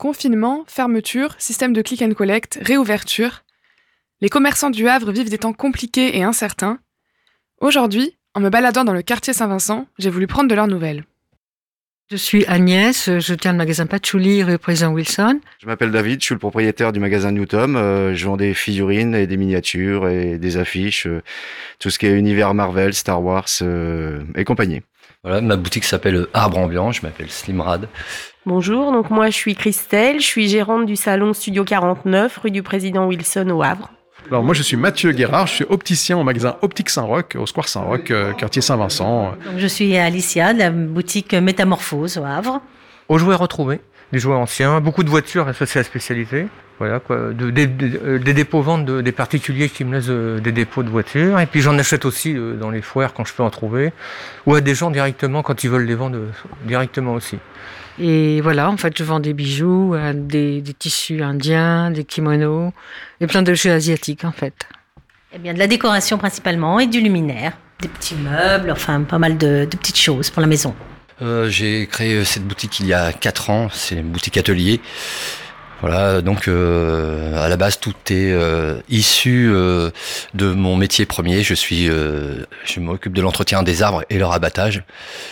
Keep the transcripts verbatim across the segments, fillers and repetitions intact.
Confinement, fermeture, système de click and collect, réouverture. Les commerçants du Havre vivent des temps compliqués et incertains. Aujourd'hui, en me baladant dans le quartier Saint-Vincent, j'ai voulu prendre de leurs nouvelles. Je suis Agnès, je tiens le magasin Patchouli, rue Président Wilson. Je m'appelle David, je suis le propriétaire du magasin Newtom. Euh, je vends des figurines et des miniatures et des affiches, euh, tout ce qui est univers Marvel, Star Wars euh, et compagnie. Voilà, ma boutique s'appelle Arbre Ambiant, je m'appelle Slimrad. Bonjour, donc moi je suis Christelle, je suis gérante du salon Studio quarante-neuf, rue du Président Wilson au Havre. Alors moi je suis Mathieu Guérard, je suis opticien au magasin Optique Saint-Roch, au Square Saint-Roch, euh, quartier Saint-Vincent. Donc, je suis Alicia de la boutique Métamorphose au Havre. Aux jouets retrouvés, des jouets anciens, beaucoup de voitures associées à la spécialité. Voilà, quoi. De, de, de, des dépôts-ventes de, des particuliers qui me laissent euh, des dépôts de voitures. Et puis j'en achète aussi euh, dans les foires quand je peux en trouver. Ou à des gens directement quand ils veulent les vendre euh, directement aussi. Et voilà, en fait, je vends des bijoux, euh, des, des tissus indiens, des kimonos, et plein de jeux asiatiques, en fait. Eh bien, de la décoration principalement et du luminaire. Des petits meubles, enfin, pas mal de, de petites choses pour la maison. Euh, j'ai créé cette boutique il y a quatre ans, c'est une boutique atelier. Voilà, donc euh, à la base tout est euh, issu euh, de mon métier premier. Je suis, euh, je m'occupe de l'entretien des arbres et leur abattage.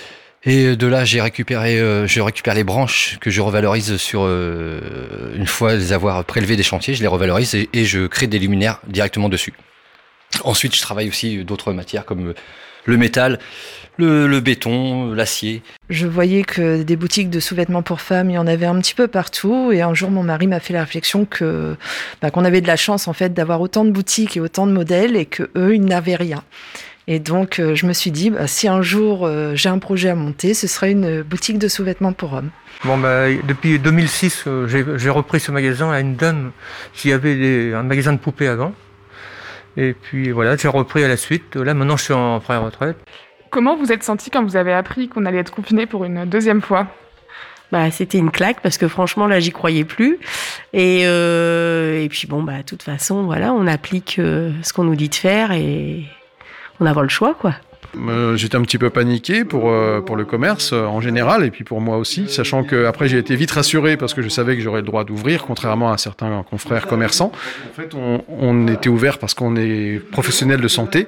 Et de là, j'ai récupéré, euh, je récupère les branches que je revalorise sur euh, une fois les avoir prélevées des chantiers, je les revalorise et, et je crée des luminaires directement dessus. Ensuite, je travaille aussi d'autres matières comme le métal, le, le béton, l'acier. Je voyais que des boutiques de sous-vêtements pour femmes, il y en avait un petit peu partout. Et un jour, mon mari m'a fait la réflexion que, bah, qu'on avait de la chance en fait d'avoir autant de boutiques et autant de modèles et que eux, ils n'avaient rien. Et donc, euh, je me suis dit, bah, si un jour euh, j'ai un projet à monter, ce serait une boutique de sous-vêtements pour hommes. Bon, bah, depuis deux mille six, euh, j'ai, j'ai repris ce magasin à une dame qui avait des, un magasin de poupées avant. Et puis voilà, j'ai repris à la suite. Là, maintenant, je suis en pré-retraite. Comment vous êtes senti quand vous avez appris qu'on allait être confiné pour une deuxième fois ? Bah, c'était une claque parce que franchement, là, j'y croyais plus. Et, euh, et puis bon, bah, de toute façon, voilà, on applique euh, ce qu'on nous dit de faire et on n'a pas le choix, quoi. Euh, j'étais un petit peu paniqué pour, euh, pour le commerce euh, en général et puis pour moi aussi, sachant qu'après j'ai été vite rassuré parce que je savais que j'aurais le droit d'ouvrir, contrairement à certains confrères commerçants. En fait, on, on était ouvert parce qu'on est professionnel de santé.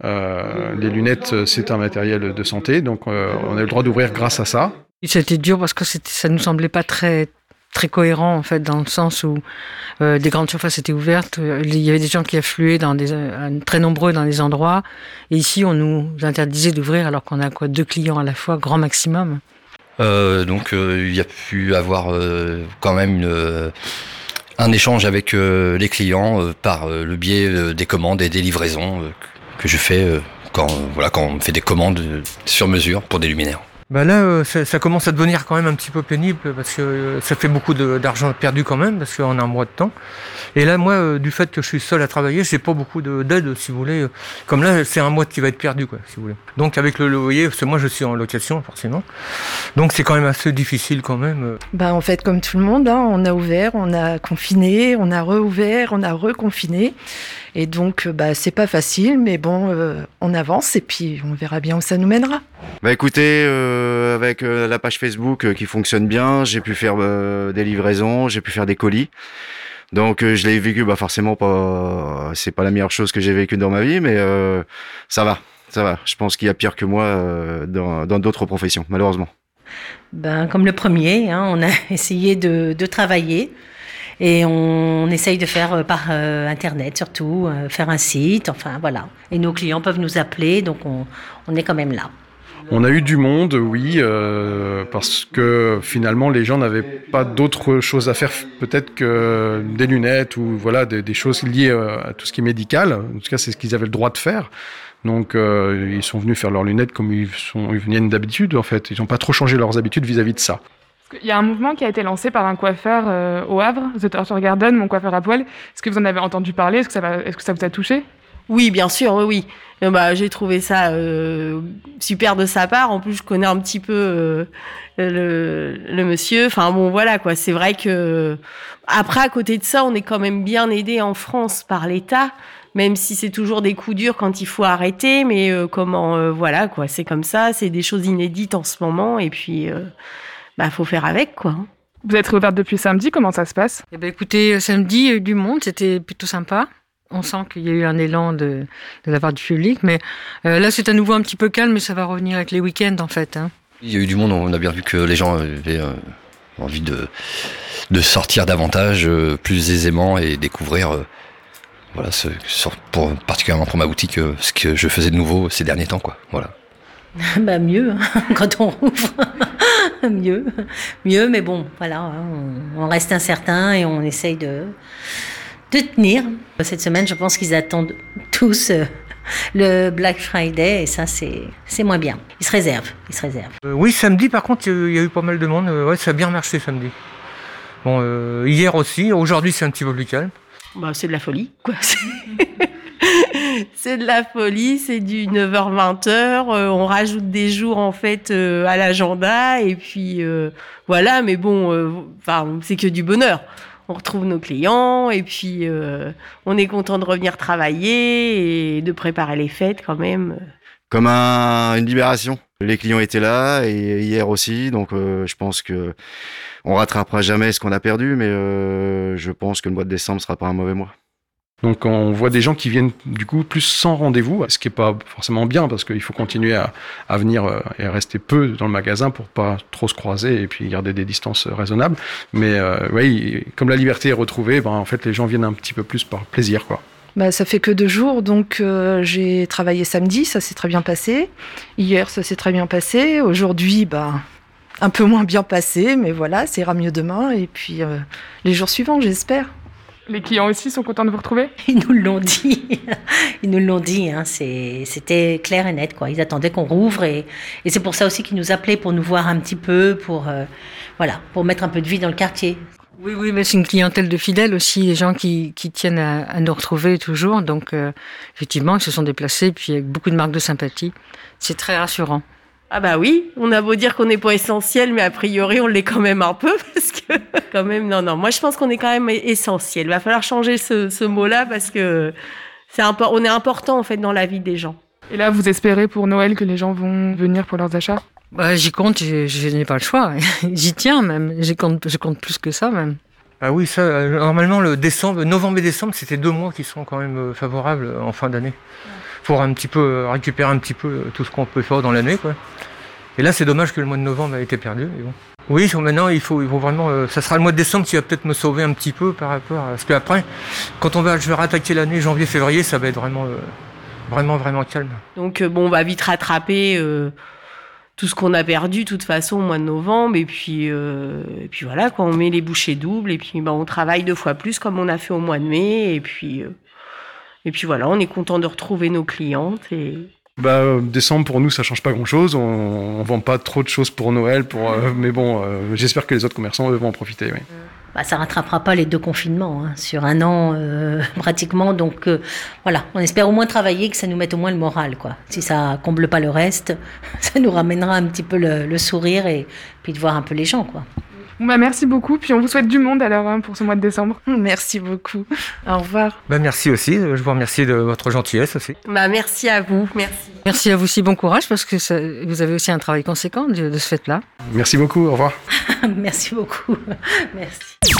Euh, les lunettes, c'est un matériel de santé, donc euh, on a le droit d'ouvrir grâce à ça. C'était dur parce que c'était, ça ne nous semblait pas très... très cohérent en fait dans le sens où euh, des grandes surfaces étaient ouvertes, il y avait des gens qui affluaient dans des euh, très nombreux dans des endroits et ici on nous interdisait d'ouvrir alors qu'on a quoi deux clients à la fois grand maximum. Euh, donc euh, il y a pu avoir euh, quand même une, euh, un échange avec euh, les clients euh, par euh, le biais euh, des commandes et des livraisons euh, que je fais euh, quand voilà quand on me fait des commandes euh, sur mesure pour des luminaires. Bah là, euh, ça, ça commence à devenir quand même un petit peu pénible parce que euh, ça fait beaucoup de, d'argent perdu quand même parce qu'on a un mois de temps. Et là, moi, euh, du fait que je suis seul à travailler, j'ai pas beaucoup de, d'aide, si vous voulez. Comme là, c'est un mois qui va être perdu, quoi, si vous voulez. Donc avec le loyer, parce que moi, je suis en location, forcément. Donc c'est quand même assez difficile quand même. Bah en fait, comme tout le monde, hein, on a ouvert, on a confiné, on a rouvert, on a reconfiné. Et donc, bah, c'est pas facile, mais bon, euh, on avance et puis on verra bien où ça nous mènera. Bah écoutez, euh, avec euh, la page Facebook euh, qui fonctionne bien, j'ai pu faire euh, des livraisons, j'ai pu faire des colis. Donc euh, je l'ai vécu, bah forcément pas, c'est pas la meilleure chose que j'ai vécue dans ma vie, mais euh, ça va, ça va. Je pense qu'il y a pire que moi euh, dans, dans d'autres professions, malheureusement. Ben, comme le premier, hein, on a essayé de, de travailler. Et on essaye de faire par euh, Internet surtout, euh, faire un site, enfin voilà. Et nos clients peuvent nous appeler, donc on, on est quand même là. On a eu du monde, oui, euh, parce que finalement les gens n'avaient pas d'autres choses à faire peut-être que des lunettes ou voilà des, des choses liées à tout ce qui est médical. En tout cas, c'est ce qu'ils avaient le droit de faire. Donc euh, ils sont venus faire leurs lunettes comme ils, sont, ils viennent d'habitude en fait. Ils n'ont pas trop changé leurs habitudes vis-à-vis de ça. Il y a un mouvement qui a été lancé par un coiffeur euh, au Havre, The Torture Garden, mon coiffeur à poil. Est-ce que vous en avez entendu parler ? Est-ce que ça, va, est-ce que ça vous a touché ? Oui, bien sûr, oui, oui. Et bah, j'ai trouvé ça euh, super de sa part. En plus, je connais un petit peu euh, le, le monsieur. Enfin bon, voilà quoi. C'est vrai que après, à côté de ça, on est quand même bien aidé en France par l'État, même si c'est toujours des coups durs quand il faut arrêter. Mais euh, comment, euh, voilà quoi. C'est comme ça. C'est des choses inédites en ce moment. Et puis, euh, bah, faut faire avec quoi. Vous êtes réouverte depuis samedi, comment ça se passe? Eh ben, écoutez, samedi, il y a eu du monde, c'était plutôt sympa. On sent qu'il y a eu un élan de, de la part du public, mais euh, là c'est à nouveau un petit peu calme, mais ça va revenir avec les week-ends en fait. Hein. Il y a eu du monde, on a bien vu que les gens avaient euh, envie de, de sortir davantage, euh, plus aisément et découvrir, euh, voilà, ce, pour, particulièrement pour ma boutique, euh, ce que je faisais de nouveau ces derniers temps, quoi. Voilà. Bah mieux, hein, quand on rouvre. mieux, mieux, mais bon, voilà, hein, on, on reste incertain et on essaye de, de tenir. Cette semaine, je pense qu'ils attendent tous euh, le Black Friday et ça, c'est, c'est moins bien. Ils se réservent, ils se réservent. Euh, oui, samedi, par contre, il y a eu pas mal de monde. Euh, ouais, ça a bien marché samedi. Bon, euh, hier aussi. Aujourd'hui, c'est un petit peu plus calme. Bah, c'est de la folie, quoi. C'est de la folie, c'est du neuf heures vingt heures, euh, on rajoute des jours en fait euh, à l'agenda et puis euh, voilà, mais bon, enfin euh, c'est que du bonheur. On retrouve nos clients et puis euh, on est content de revenir travailler et de préparer les fêtes quand même. Comme un, une libération. Les clients étaient là et hier aussi, donc euh, je pense que on rattrapera jamais ce qu'on a perdu, mais euh, je pense que le mois de décembre sera pas un mauvais mois. Donc on voit des gens qui viennent du coup plus sans rendez-vous, ce qui est pas forcément bien parce qu'il faut continuer à, à venir et à rester peu dans le magasin pour pas trop se croiser et puis garder des distances raisonnables. Mais euh, oui, comme la liberté est retrouvée, ben, en fait les gens viennent un petit peu plus par plaisir, quoi. Bah, ça fait que deux jours, donc euh, j'ai travaillé samedi, ça s'est très bien passé. Hier, ça s'est très bien passé. Aujourd'hui, bah, un peu moins bien passé, mais voilà, ça ira mieux demain. Et puis euh, les jours suivants, j'espère. Les clients aussi sont contents de vous retrouver? Ils nous l'ont dit. Ils nous l'ont dit. Hein. C'est, c'était clair et net, quoi. Ils attendaient qu'on rouvre et, et c'est pour ça aussi qu'ils nous appelaient pour nous voir un petit peu, pour euh, voilà, pour mettre un peu de vie dans le quartier. Oui, oui, mais c'est une clientèle de fidèles aussi, les gens qui, qui tiennent à, à nous retrouver toujours. Donc, euh, effectivement, ils se sont déplacés, puis avec beaucoup de marques de sympathie. C'est très rassurant. Ah bah oui, on a beau dire qu'on n'est pas essentiel, mais a priori, on l'est quand même un peu, parce que quand même, non, non, moi je pense qu'on est quand même essentiel. Il va falloir changer ce, ce mot-là, parce que c'est impo- on est important, en fait, dans la vie des gens. Et là, vous espérez pour Noël que les gens vont venir pour leurs achats? Bah, j'y compte, je, je n'ai pas le choix. J'y tiens même, j'y compte, je compte plus que ça même. Ah oui, ça, euh, normalement, le décembre, novembre et décembre, c'était deux mois qui sont quand même euh, favorables euh, en fin d'année. Pour un petit peu euh, récupérer un petit peu euh, tout ce qu'on peut faire dans l'année, quoi. Et là, c'est dommage que le mois de novembre a été perdu. Mais bon. Oui, sur maintenant, il faut, il faut vraiment. Euh, ça sera le mois de décembre qui va peut-être me sauver un petit peu par rapport à. Parce qu'après, quand on va, je vais rattaquer l'année janvier-février, ça va être vraiment, euh, vraiment, vraiment calme. Donc, euh, bon, on va vite rattraper euh, tout ce qu'on a perdu, de toute façon, au mois de novembre. Et puis, euh, et puis voilà, quoi, on met les bouchées doubles. Et puis, bah, on travaille deux fois plus, comme on a fait au mois de mai. Et puis, euh, et puis voilà, on est content de retrouver nos clientes. Et. Bah, euh, décembre pour nous ça change pas grand chose, on, on vend pas trop de choses pour Noël, pour, euh, mais bon, euh, j'espère que les autres commerçants eux, vont en profiter. Oui. Bah, ça rattrapera pas les deux confinements hein, sur un an euh, pratiquement, donc euh, voilà, on espère au moins travailler, que ça nous mette au moins le moral, quoi. Si ça comble pas le reste, ça nous ramènera un petit peu le, le sourire et puis de voir un peu les gens, quoi. Bon bah merci beaucoup, puis on vous souhaite du monde alors hein, pour ce mois de décembre. Merci beaucoup. Au revoir. Bah merci aussi, je vous remercie de votre gentillesse aussi. Bah merci à vous, merci. Merci à vous aussi, bon courage, parce que ça, vous avez aussi un travail conséquent de, de ce fait-là. Merci beaucoup, au revoir. Merci beaucoup. Merci.